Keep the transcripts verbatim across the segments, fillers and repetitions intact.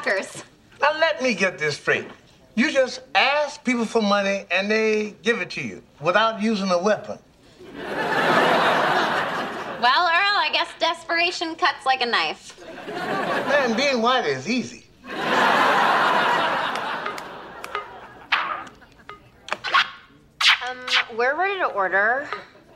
suckers. Now let me get this straight. You just ask people for money and they give it to you without using a weapon. Well, Earl, I guess desperation cuts like a knife. Man, being white is easy. Um, we're ready to order.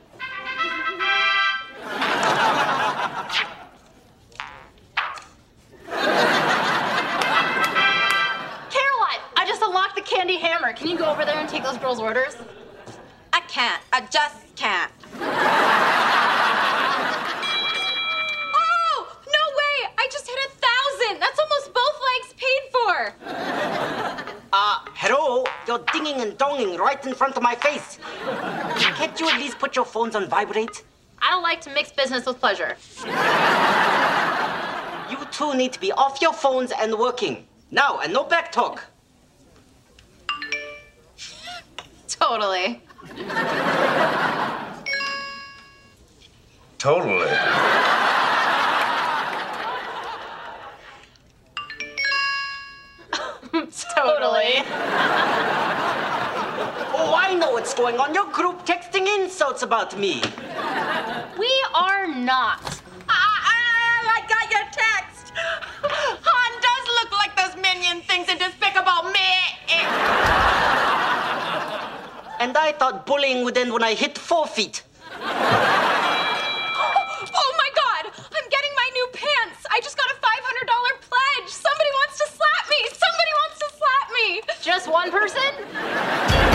Caroline, I just unlocked the candy hammer. Can you go over there and take those girls' orders? I can't. I just can't. Oh, no way! I just hit a thousand. That's almost both legs paid for. Uh, hello? You're dinging and donging right in front of my face. Can't you at least put your phones on vibrate? I don't like to mix business with pleasure. You two need to be off your phones and working. Now, and no back talk. Totally. Totally. Totally. Oh, I know what's going on. Your group texting insults about me. We are not. Ah, I got your text. Han does look like those minion things in Despicable Me. And I thought bullying would end when I hit four feet. Oh my God! I'm getting my new pants. I just got a five hundred dollars pledge. Somebody wants to slap me. Somebody wants to slap me. Just one person?